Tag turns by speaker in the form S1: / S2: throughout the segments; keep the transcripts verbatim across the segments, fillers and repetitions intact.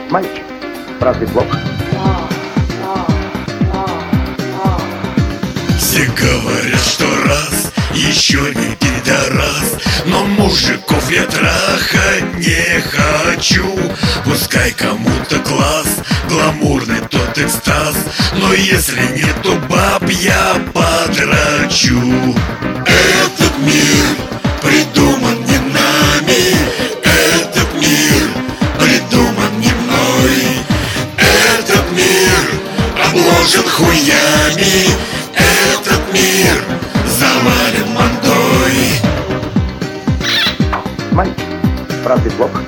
S1: Мальчик, разве плохо?
S2: Все говорят, что раз еще не пидорас, но мужиков я трахать не хочу. Пускай кому-то класс, гламурный тот экстаз, но если нету баб, я подрачу. Этот мир придуман не нами, этот мир придуман не мной. Этот мир обложен хуями, этот мир завален мандой.
S1: Мальчик, разве плохо?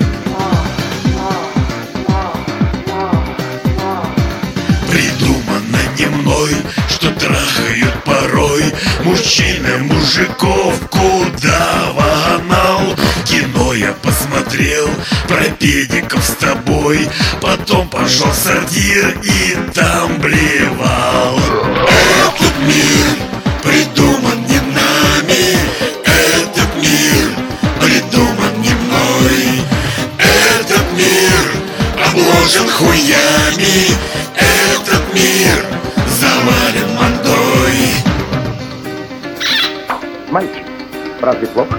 S2: Придумано не мной, что трахают порой мужчина мужиков куда в анал. Кино я посмотрел про педиков с тобой, потом пошел в сортир и там блевал. Этот мир придуман не нами, этот мир придуман не мной. Этот мир обложен хуями, этот мир завален мандой.
S1: Мальчик, разве плохо?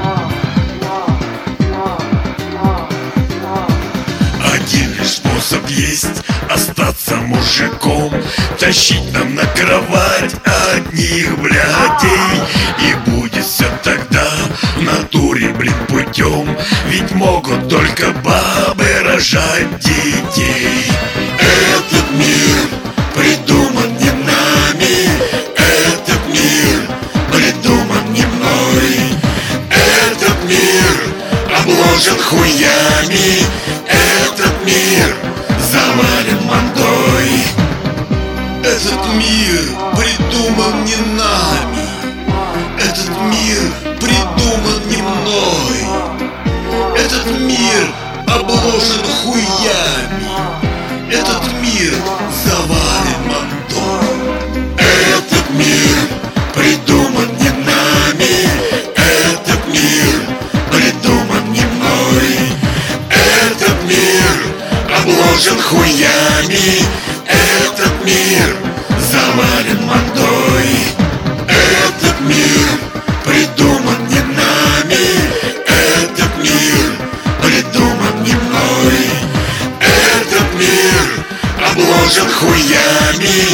S2: Один лишь способ есть — остаться мужиком, тащить нам на кровать одних блядей. И будет все тогда в натуре, блин, путем, ведь могут только бабы рожать детей. Этот мир придуман не нами, этот мир придуман не мной. Этот мир обложен хуями, этот мир завален мандой. Этот мир придуман не нами, этот мир придуман не мной. Этот мир обложен хуями, этот мир завален мандой. Этот мир придуман не нами, этот мир придуман не мной. Этот мир обложен хуями, этот мир завален мандой. Этот мир придуман не нами, этот мир придуман не мной. Этот мир обложен хуями,